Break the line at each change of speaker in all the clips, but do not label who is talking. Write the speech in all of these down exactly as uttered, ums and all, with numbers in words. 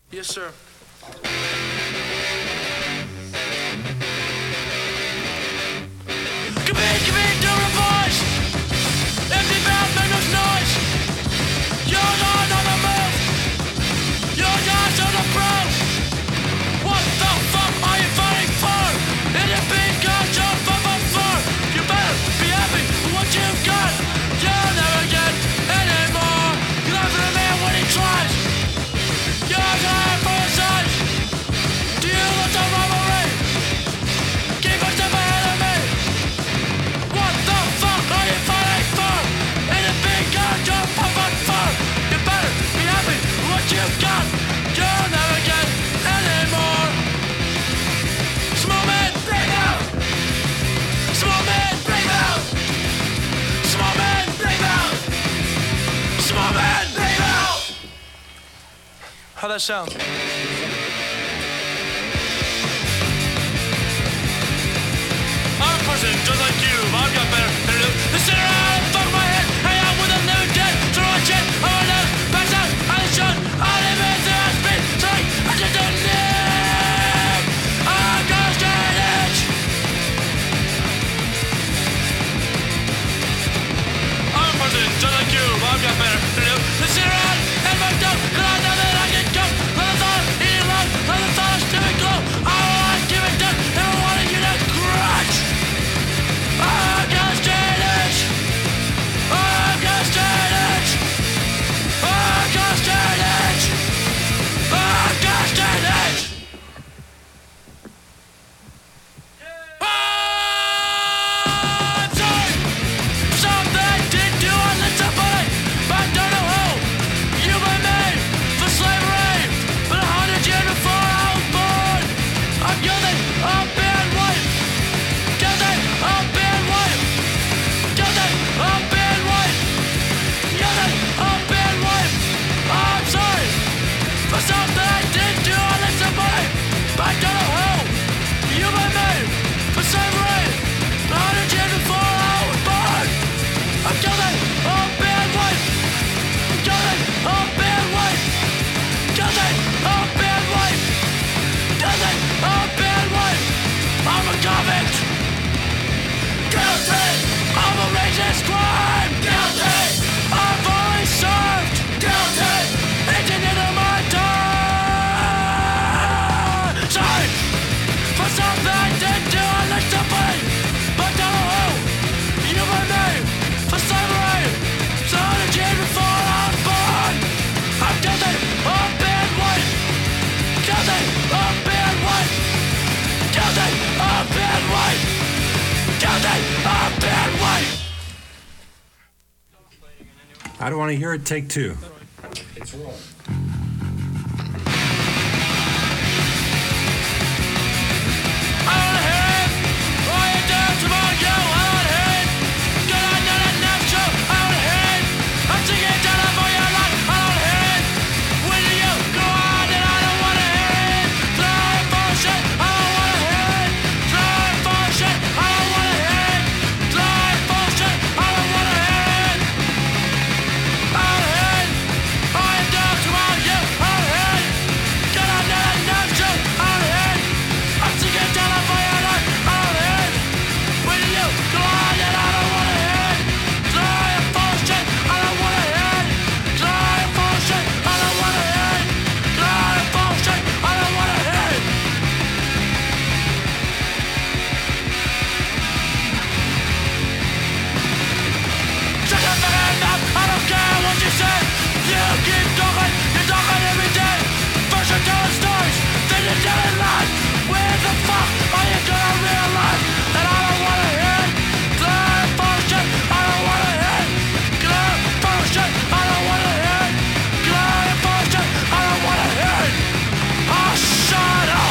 Yes, sir. Come in, come in, don't voice. Empty mouth, make no noise. You're not on the move. You're not on the probe. What the fuck are you fighting for? In your big gun, you're fighting for. You better be happy with what you've got. You'll never get anymore. You laugh at a man when he tries. You're dying for your size. Do you want the robbery? Keep a step ahead of me. What the fuck are you fighting for? In a big gun you're fighting for. You better be happy with what you've got. You'll never get any more. Small man, break out. Small man, break out. Small man, break out. Small man, break out. How'd that sound? I'm a person just like you, but I've got better to do than sit around and fuck my head, hang out with a new dead, throw a shit, I want to pass out, I shot, I live in the speed, sorry, I just don't need, I'm gonna straight edge. I'm a person just like you, but I've got better to do than sit around and fuck up, cause I know that I can go, let the thought, eat alone, let the thought, still and glow, I want to give it done, never wanted you to grudge. I'm gonna straight edge. I'm gonna straight edge. I'm gonna straight edge. I'm gonna straight edge. I'm sorry for something I did do on the somebody, but I don't know who. You were made for slavery, but a hundred years before I was born. I'm guilty of being white. Guilty of being white. Guilty of being white. Guilty of being white. I'm sorry for something I didn't do on this somebody, but I don't know who. You were made for slavery, a hundred years before I was born. I'm guilty of being white. Guilty of being white. Guilty of being white. Guilty of being white. I'm a convict. Guilty of a racist crime. Guilty of only served. Guilty eating into my time. Sorry for something I didn't do on the somebody, but don't know who. You were made for slavery, so a hundred years before I was born. I'm guilty of being white. Guilty of being white. Guilty of being white. Guilty of being white.
I don't want to hear it. Take two.
It's wrong.
I wanna hear it. Why you down tomorrow, yo? I wanna hear it. Good on you, that enough show. I wanna hear it. I'm singing it down for your life. I wanna hear it. When do you go on and I don't wanna hear it. Throwing bullshit. I don't wanna hear it. Throwing bullshit. I don't wanna hear it. Throwing bullshit. I don't wanna hear it. I wanna hear it. Why you down tomorrow, yo? I wanna hear it. Good on you, that enough show. I wanna hear it. I'm singing it down for your life. I wanna hear it. When do you go on and I don't wanna hear it. Throwing bullshit. I don't wanna hear it. Throwing bullshit. I don't wanna hear it. Throwing bullshit. I don't wanna hear it. Shut up and up. I don't care what you say. You keep talking. You're talking every day. First you're telling stories, then you're telling lies. Where the fuck are you gonna realize that I don't wanna hear it? Clear bullshit. I don't wanna hear it. Clear bullshit. I don't wanna hear it. Clear bullshit. I don't wanna hear it. Oh, shut up.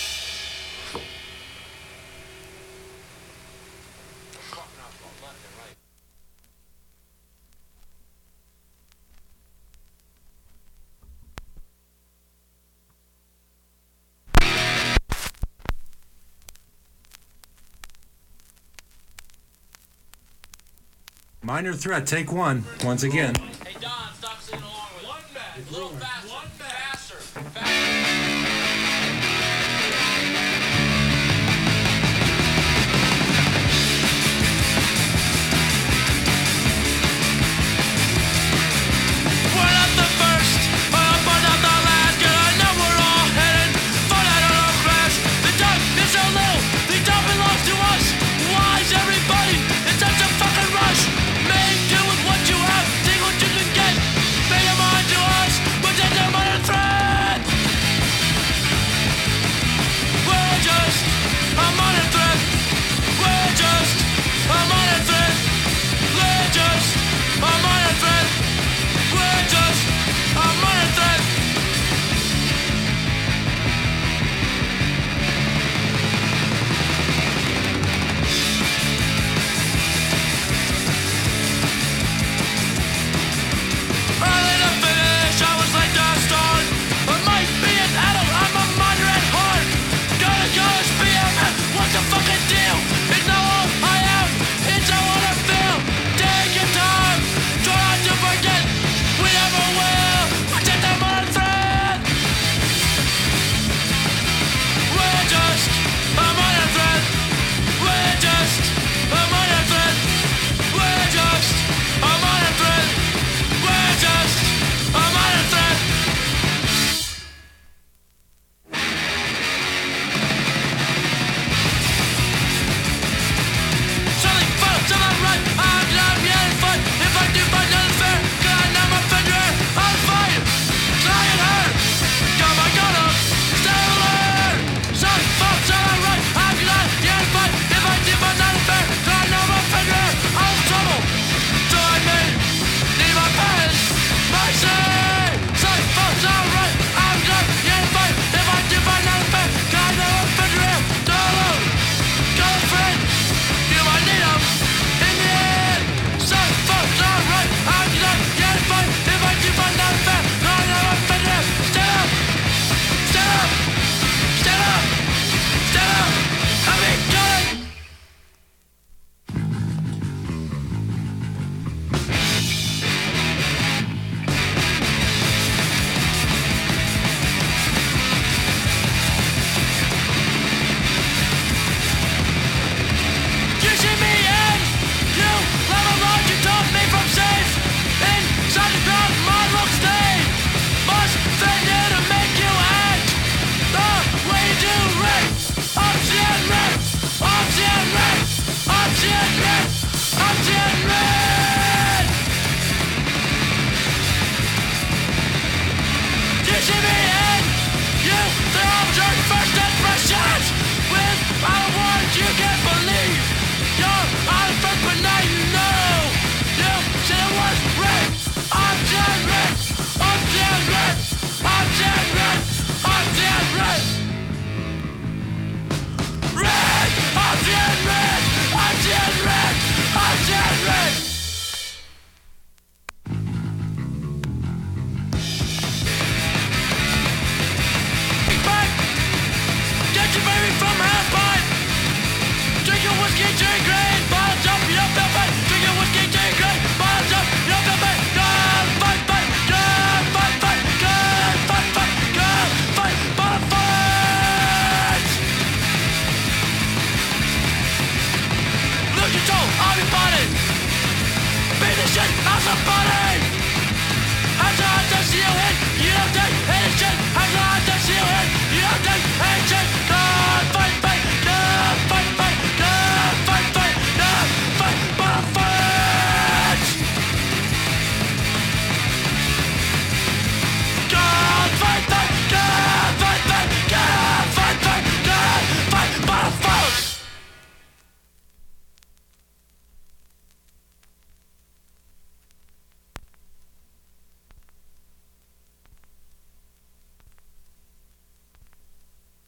Minor threat. Take one. Once again.
Hey, Don, stop singing along with it. One match. A little faster. One match.